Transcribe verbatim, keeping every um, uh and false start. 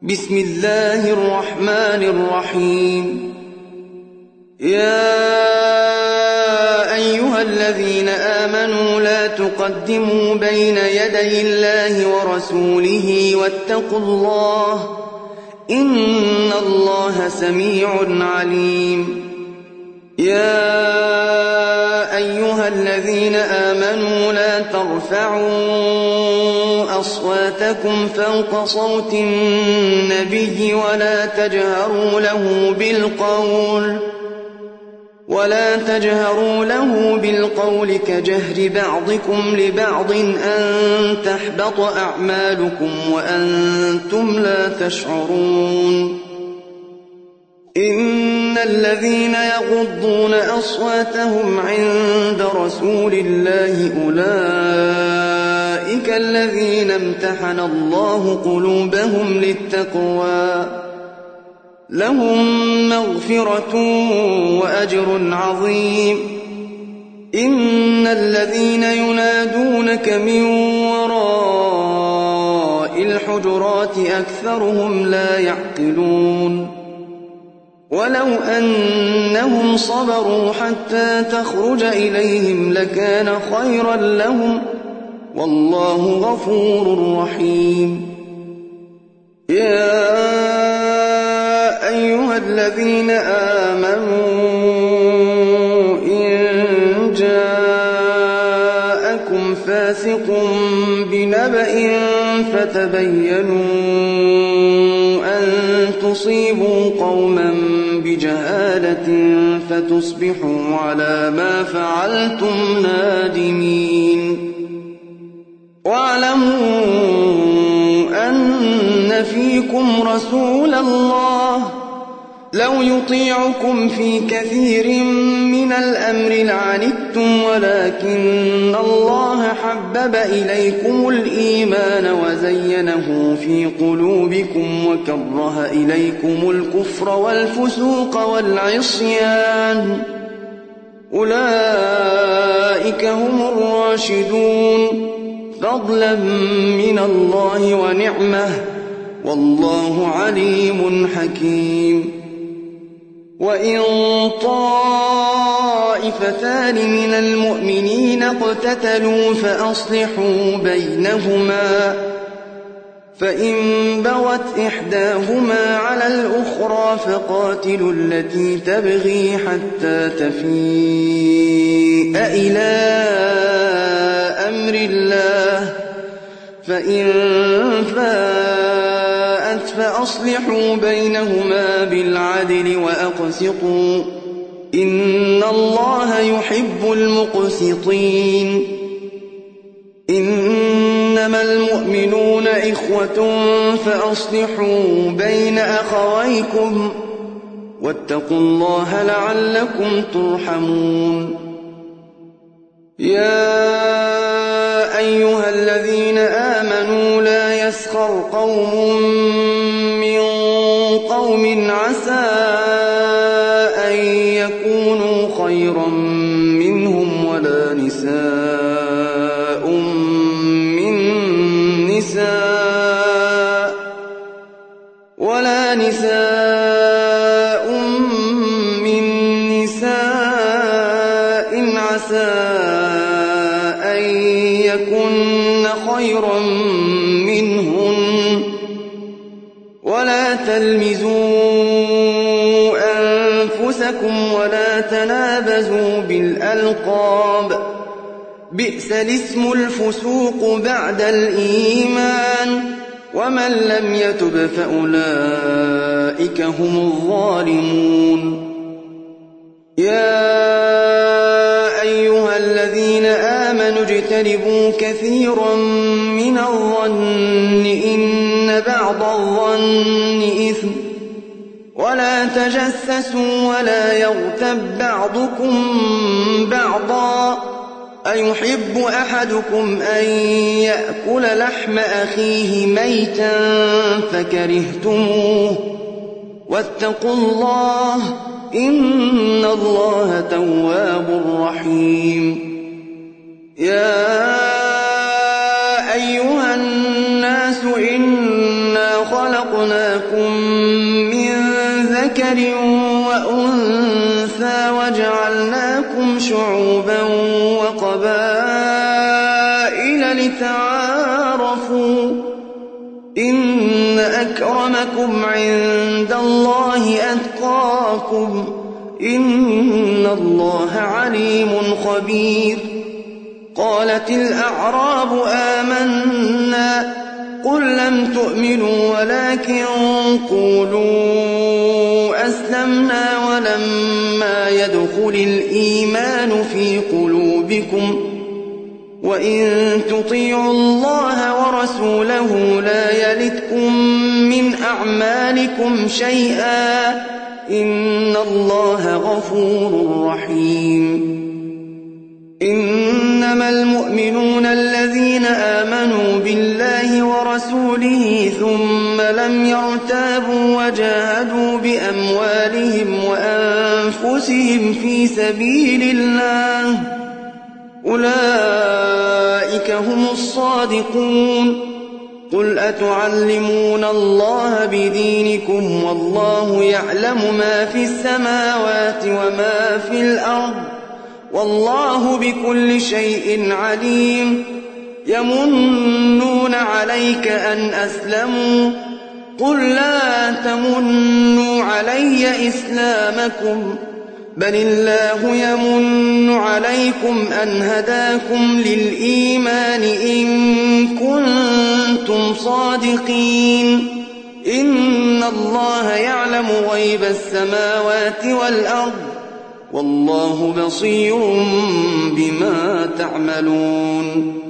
بسم الله الرحمن الرحيم. يا أيها الذين آمنوا لا تقدموا بين يدي الله ورسوله واتقوا الله إن الله سميع عليم. يا أيها الذين آمنوا لا ترفعوا أصواتكم فوق صوت النبي ولا تجهروا له بالقول ولا تجهروا له بالقول كجهر بعضكم لبعض أن تحبط أعمالكم وأنتم لا تشعرون. إن الذين يغضون أصواتهم عند رسول الله أولئك الذين امتحن الله قلوبهم للتقوى لهم مغفرة وأجر عظيم. إن الذين ينادونك من وراء الحجرات أكثرهم لا يعقلون. ولو أنهم صبروا حتى تخرج إليهم لكان خيرا لهم والله غفور رحيم. يا أيها الذين آمنوا إن جاءكم فاسق بنبأ فتبينوا أن تصيبوا قوما بجهالة فتصبحوا على ما فعلتم نادمين. واعلموا أن فيكم رسول الله لو يطيعكم في كثير من الأمر لعنتم ولكن الله حبب إليكم الإيمان وزينه في قلوبكم وكره إليكم الكفر والفسوق والعصيان أولئك هم الراشدون فضلا من الله ونعمه والله عليم حكيم. وإن طائفتان من المؤمنين اقتتلوا فأصلحوا بينهما فإن بغت إحداهما على الأخرى فقاتلوا التي تبغي حتى تفيء إلى أمر الله فإن فاءت فأصلحوا بينهما بالعدل وأقسطوا إن الله يحب المقسطين. إنما المؤمنون إخوة فأصلحوا بين أخويكم واتقوا الله لعلكم ترحمون. يا أيها الذين آمنوا لا يسخر قوم من قوم عسى أن يكونوا خيرا منهم ولا نساء من نساء ولا نساء من نساء عسى أن يكن خيرا منهن ولا تلمزوا أنفسكم ولا تنابزوا بالألقاب بئس الاسم الفسوق بعد الإيمان ومن لم يتب فأولئك هم الظالمون. يا أيها الذين آمنوا اجتنبوا كثيرا من الظن إن بعض الظن إثم ولا تجسسوا ولا يغتب بعضكم بعضا أيحب أحدكم أن يأكل لحم أخيه ميتا فكرهتموه واتقوا الله إن الله تواب رحيم. يا أيها الناس إنا خلقنا خلقناكم من ذكر وأنثى وجعلناكم شعوبا وقبائل لتعارفوا إن أكرمكم عند الله أتقاكم إن الله عليم خبير. قالت الأعراب آمنا قل لم تؤمنوا ولكن قولوا أسلمنا ولما يدخل الإيمان في قلوبكم وإن تطيعوا الله ورسوله لا يلتكم من أعمالكم شيئا إن الله غفور رحيم. إنما المؤمنون الذين آمنوا بالله ورسوله ثم لم يرتابوا وجاهدوا بأموالهم وأنفسهم في سبيل الله أولئك هم الصادقون. قل أتعلمون الله بدينكم والله يعلم ما في السماوات وما في الأرض والله بكل شيء عليم. يمنون عليك أن أسلموا قل لا تمنوا علي إسلامكم بل الله يمن عليكم أن هداكم للإيمان إن كنتم صادقين. إن الله يعلم غيب السماوات والأرض والله بصير بما تعملون.